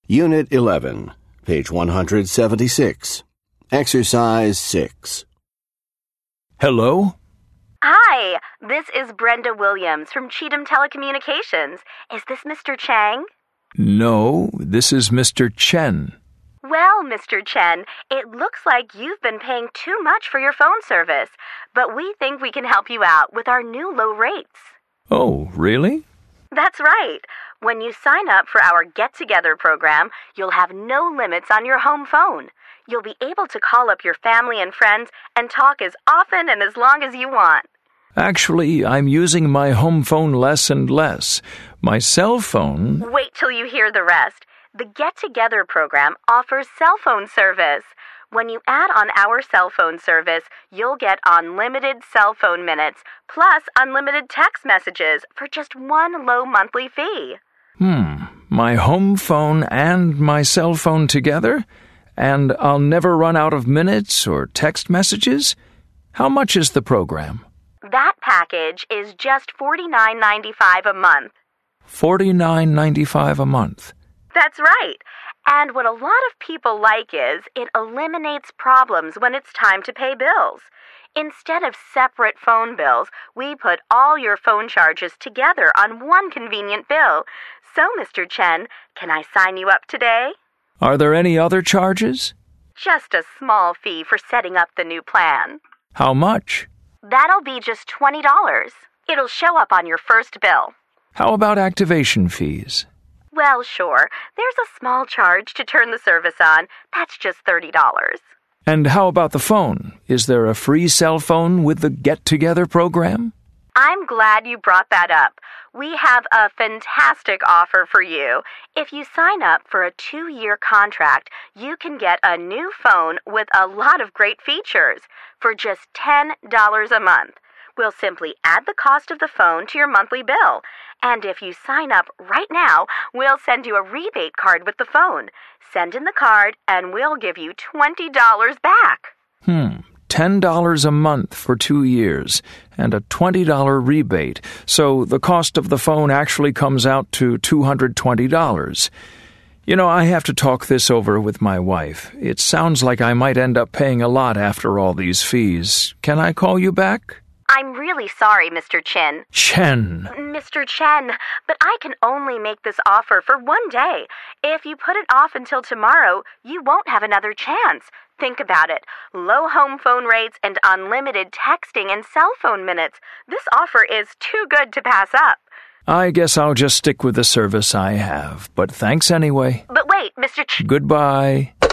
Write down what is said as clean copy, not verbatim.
Unit 11, page 176. Exercise 6. Hello? Hi, this is Brenda Williams from Cheatham Telecommunications. Is this Mr. Chang? No, this is Mr. Chen. Well, Mr. Chen, it looks like you've been paying too much for your phone service, but we think we can help you out with our new low rates. Oh, really? That's right. When you sign up for our Get Together program, you'll have no limits on your home phone. You'll be able to call up your family and friends and talk as often and as long as you want. Actually, I'm using my home phone less and less. My cell phone... Wait till you hear the rest. The Get Together program offers cell phone service. When you add on our cell phone service, you'll get unlimited cell phone minutes, plus unlimited text messages for just one low monthly fee. My home phone and my cell phone together? And I'll never run out of minutes or text messages? How much is the program? That package is just $49.95 a month. $49.95 a month. That's right. And what a lot of people like is it eliminates problems when it's time to pay bills. Instead of separate phone bills, we put all your phone charges together on one convenient bill. So, Mr. Chen, can I sign you up today? Are there any other charges? Just a small fee for setting up the new plan. How much? That'll be just $20. It'll show up on your first bill. How about activation fees? Well, sure. There's a small charge to turn the service on. That's just $30. And how about the phone? Is there a free cell phone with the Get Together program? I'm glad you brought that up. We have a fantastic offer for you. If you sign up for a 2-year contract, you can get a new phone with a lot of great features for just $10 a month. We'll simply add the cost of the phone to your monthly bill. And if you sign up right now, we'll send you a rebate card with the phone. Send in the card and we'll give you $20 back. $10 a month for 2 years and a $20 rebate. So the cost of the phone actually comes out to $220. You know, I have to talk this over with my wife. It sounds like I might end up paying a lot after all these fees. Can I call you back? I'm really sorry, Mr. Chen. Chen. Mr. Chen, but I can only make this offer for 1 day. If you put it off until tomorrow, you won't have another chance. Think about it. Low home phone rates and unlimited texting and cell phone minutes. This offer is too good to pass up. I guess I'll just stick with the service I have, but thanks anyway. But wait, Mr. Goodbye.